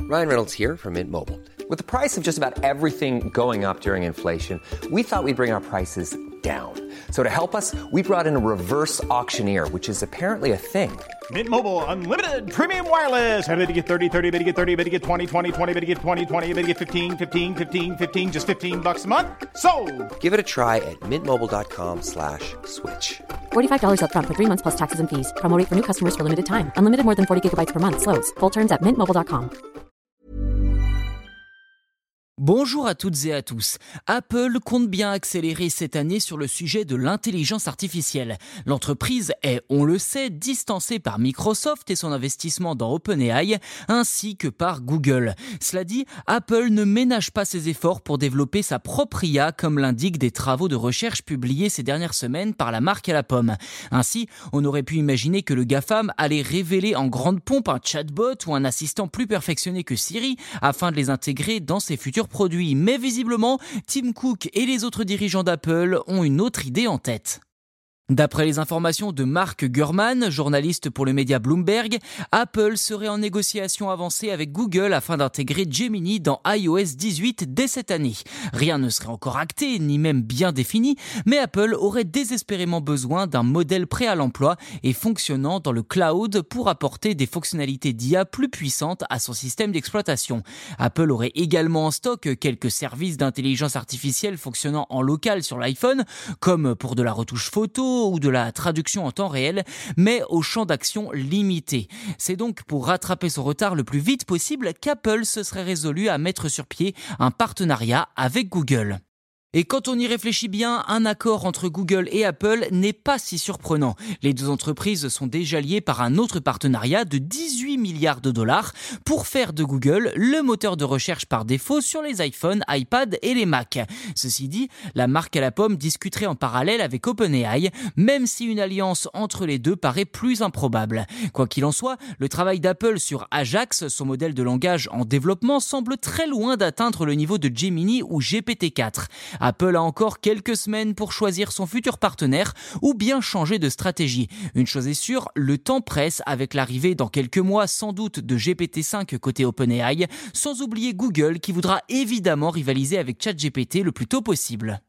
Ryan Reynolds here from Mint Mobile. With the price of just about everything going up during inflation, we thought we'd bring our prices down. So to help us, we brought in a reverse auctioneer, which is apparently a thing. Mint Mobile Unlimited Premium Wireless. How to get 30, 30, bit to get 30, bit to get 20, 20, 20, bit to get 20, 20, bit to get 15, 15, 15, 15, just $15 a month? Sold! Give it a try at mintmobile.com/switch. $45 up front for 3 months plus taxes and fees. Promo rate for new customers for limited time. Unlimited more than 40 gigabytes per month. Slows full terms at mintmobile.com. Bonjour à toutes et à tous. Apple compte bien accélérer cette année sur le sujet de l'intelligence artificielle. L'entreprise est, on le sait, distancée par Microsoft et son investissement dans OpenAI, ainsi que par Google. Cela dit, Apple ne ménage pas ses efforts pour développer sa propre IA, comme l'indiquent des travaux de recherche publiés ces dernières semaines par la marque à la pomme. Ainsi, on aurait pu imaginer que le GAFAM allait révéler en grande pompe un chatbot ou un assistant plus perfectionné que Siri, afin de les intégrer dans ses futurs produits. Mais visiblement, Tim Cook et les autres dirigeants d'Apple ont une autre idée en tête. D'après les informations de Mark Gurman, journaliste pour le média Bloomberg, Apple serait en négociation avancée avec Google afin d'intégrer Gemini dans iOS 18 dès cette année. Rien ne serait encore acté, ni même bien défini, mais Apple aurait désespérément besoin d'un modèle prêt à l'emploi et fonctionnant dans le cloud pour apporter des fonctionnalités d'IA plus puissantes à son système d'exploitation. Apple aurait également en stock quelques services d'intelligence artificielle fonctionnant en local sur l'iPhone, comme pour de la retouche photo, ou de la traduction en temps réel, mais au champ d'action limité. C'est donc pour rattraper son retard le plus vite possible qu'Apple se serait résolu à mettre sur pied un partenariat avec Google. Et quand on y réfléchit bien, un accord entre Google et Apple n'est pas si surprenant. Les deux entreprises sont déjà liées par un autre partenariat de 18 milliards de dollars pour faire de Google le moteur de recherche par défaut sur les iPhones, iPad et les Mac. Ceci dit, la marque à la pomme discuterait en parallèle avec OpenAI, même si une alliance entre les deux paraît plus improbable. Quoi qu'il en soit, le travail d'Apple sur Ajax, son modèle de langage en développement, semble très loin d'atteindre le niveau de Gemini ou GPT-4. Apple a encore quelques semaines pour choisir son futur partenaire ou bien changer de stratégie. Une chose est sûre, le temps presse avec l'arrivée dans quelques mois sans doute de GPT-5 côté OpenAI, sans oublier Google qui voudra évidemment rivaliser avec ChatGPT le plus tôt possible.